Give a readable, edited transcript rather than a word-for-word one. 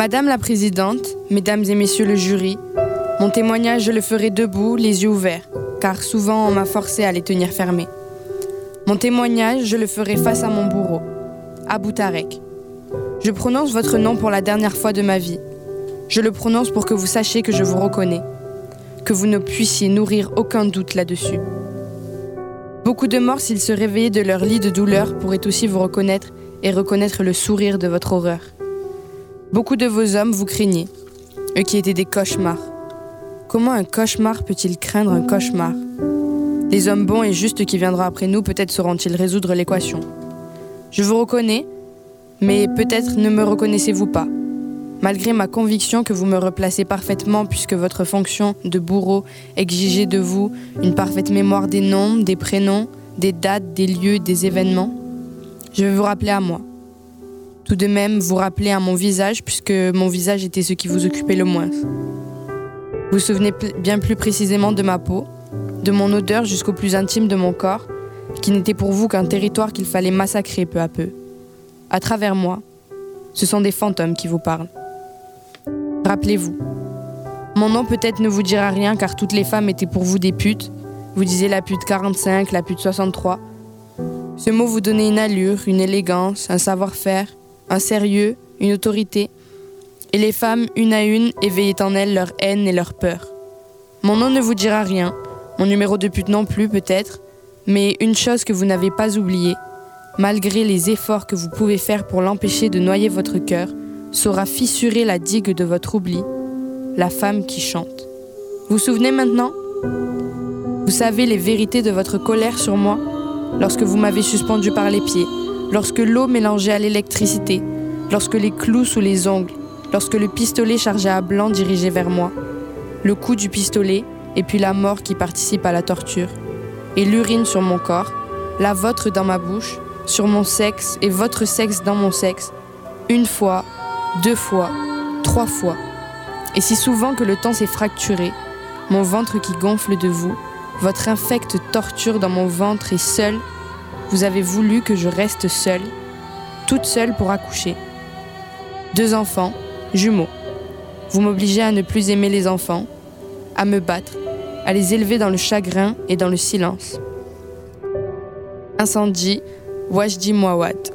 Madame la Présidente, Mesdames et Messieurs le jury, mon témoignage je le ferai debout, les yeux ouverts, car souvent on m'a forcé à les tenir fermés. Mon témoignage je le ferai face à mon bourreau, Abou Tarek. Je prononce votre nom pour la dernière fois de ma vie. Je le prononce pour que vous sachiez que je vous reconnais, que vous ne puissiez nourrir aucun doute là-dessus. Beaucoup de morts, s'ils se réveillaient de leur lit de douleur, pourraient aussi vous reconnaître et reconnaître le sourire de votre horreur. Beaucoup de vos hommes vous craignaient, eux qui étaient des cauchemars. Comment un cauchemar peut-il craindre un cauchemar ? Les hommes bons et justes qui viendront après nous, peut-être sauront-ils résoudre l'équation. Je vous reconnais, mais peut-être ne me reconnaissez-vous pas. Malgré ma conviction que vous me replacez parfaitement puisque votre fonction de bourreau exigeait de vous une parfaite mémoire des noms, des prénoms, des dates, des lieux, des événements, je vais vous rappeler à moi. Tout de même, vous rappeler à mon visage puisque mon visage était ce qui vous occupait le moins. Vous vous souvenez bien plus précisément de ma peau, de mon odeur jusqu'au plus intime de mon corps, qui n'était pour vous qu'un territoire qu'il fallait massacrer peu à peu. À travers moi, ce sont des fantômes qui vous parlent. Rappelez-vous, mon nom peut-être ne vous dira rien car toutes les femmes étaient pour vous des putes. Vous disiez la pute 45, la pute 63. Ce mot vous donnait une allure, une élégance, un savoir-faire, un sérieux, une autorité. Et les femmes, une à une, éveillaient en elles leur haine et leur peur. Mon nom ne vous dira rien, mon numéro de pute non plus peut-être, mais une chose que vous n'avez pas oubliée, malgré les efforts que vous pouvez faire pour l'empêcher de noyer votre cœur, saura fissurer la digue de votre oubli, la femme qui chante. Vous vous souvenez maintenant ? Vous savez les vérités de votre colère sur moi, lorsque vous m'avez suspendu par les pieds, lorsque l'eau mélangeait à l'électricité, lorsque les clous sous les ongles, lorsque le pistolet chargé à blanc dirigeait vers moi, le coup du pistolet et puis la mort qui participe à la torture, et l'urine sur mon corps, la vôtre dans ma bouche, sur mon sexe et votre sexe dans mon sexe, une fois, 2 fois, 3 fois. Et si souvent que le temps s'est fracturé, mon ventre qui gonfle de vous, votre infecte torture dans mon ventre et seule, vous avez voulu que je reste seule, toute seule pour accoucher. 2 enfants, jumeaux. Vous m'obligez à ne plus aimer les enfants, à me battre, à les élever dans le chagrin et dans le silence. Incendie, Wajdi Mouawad.